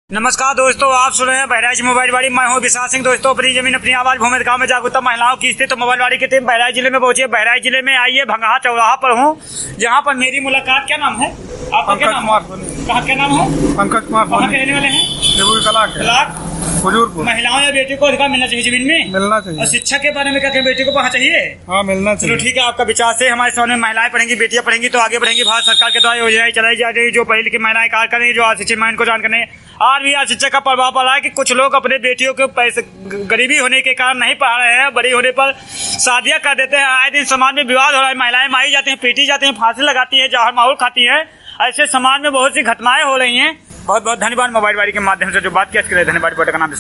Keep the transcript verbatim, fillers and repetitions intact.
नमस्कार दोस्तों, आप सुन रहे हैं बहराइच मोबाइल वाड़ी। मैं हूं विशाल सिंह। दोस्तों, अपनी जमीन अपनी आवाज भूमि गांव में जागरूकता महिलाओं की स्थिति तो मोबाइल वाड़ी की टीम बहराइच जिले में पहुंची है। बहराइच जिले में आइए, भंगाहा चौराहा पर हूं, जहां पर मेरी मुलाकात। क्या नाम है आपका? क्या नाम कहाँ क्या नाम है? पंकज कुमार। कहाँ के रहने वाले हैं? महिलाओं या बेटी को अधिकार मिलना चाहिए जमीन में, मिलना चाहिए। और शिक्षा के बारे में क्या बेटी को पढ़ना चाहिए? हाँ, मिलना चाहिए। चलो ठीक है, आपका विचार से हमारे समाज में महिलाएं पढ़ेंगी, बेटियां पढ़ेंगी तो आगे बढ़ेंगी। भारत सरकार के द्वारा योजनाएं चलाई जा रही है, जो पढ़ी लिखी महिलाएं कार्य करें, जो अशिक्षित महिलाओं को जान करें। आज भी आज शिक्षा का प्रभाव पड़ा है कि कुछ लोग अपने बेटियों को पैसे गरीबी होने के कारण नहीं पढ़ा रहे हैं, बड़ी होने पर शादियां कर देते हैं। आए दिन समाज में विवाद हो रहा है, महिलाएं मारी जाती हैं, पीटी जाती हैं, फांसी लगाती है, जहर माहौल खाती है। ऐसे समाज में बहुत सी घटनाएं हो रही हैं। बहुत बहुत धन्यवाद मोबाइल वाड़ी के माध्यम से जो बात किया, इसके लिए धन्यवाद। का नाम